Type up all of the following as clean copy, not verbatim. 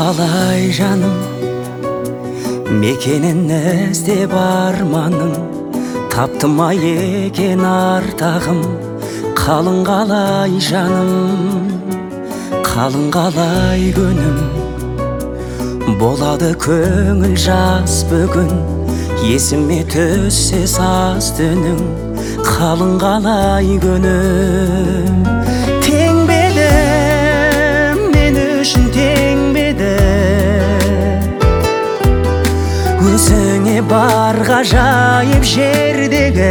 қалай жаным, мекенін іздеп арманым, таптым ма екен артағым. Қалың қалай жаным, қалың қалай күнім, болады көңіл жас бүгін. Есіме түссе саз түнің, қалың қалай күнім. Тең бе еді, мен үшін тең бе еді, өзіңе бар ғажайып жердегі.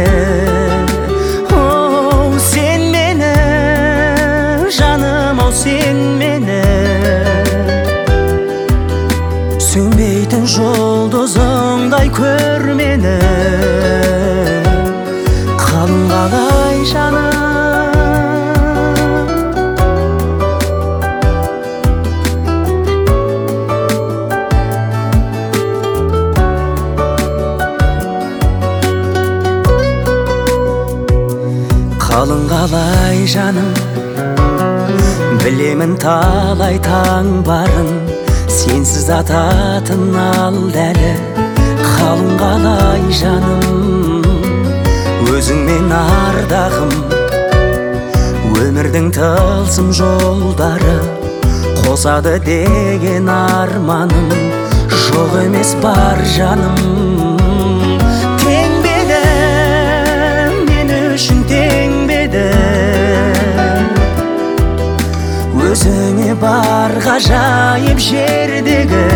Оу, сен мені, жаным, ау сен мені, сөнбейтін жұлдызыңдай көр мені. Қалың қалай жаным, қалың қалай жаным, білемін талай таң барын, сенсіз ататын ал дәлі. Қалың қалай жаным, өзіңмен ардағым, өмірдің тылсым жолдары, қосады деген арманым, жоқ емес бар жаным. Тең бе еді, мен үшін тең бе еді, өзіңе бар ғажайып жердегі.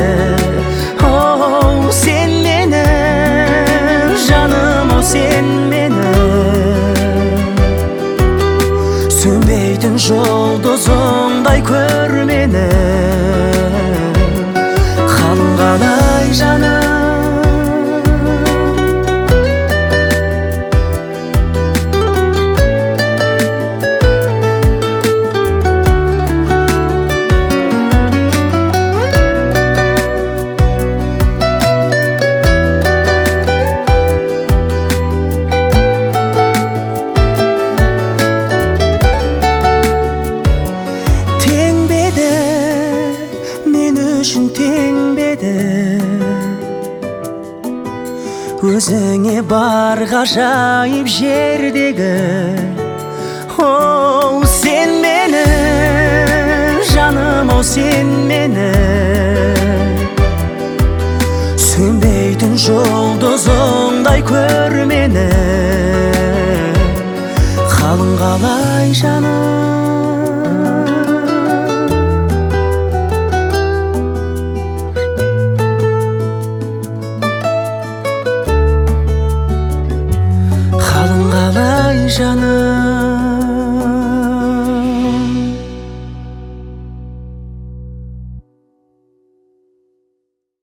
Оу, сен мені, жаным, ау сен мені, сөнбейтін жұлдызыңдай көр мені. Қалың қалай жаным, тең бе еді, өзіңе бар ғажайып жердегі. Оу, сен мені, жаным, ау сен мені, сөнбейтін жұлдызыңдай көр мені. Қалың қалай жаным, қалың қалай жаным.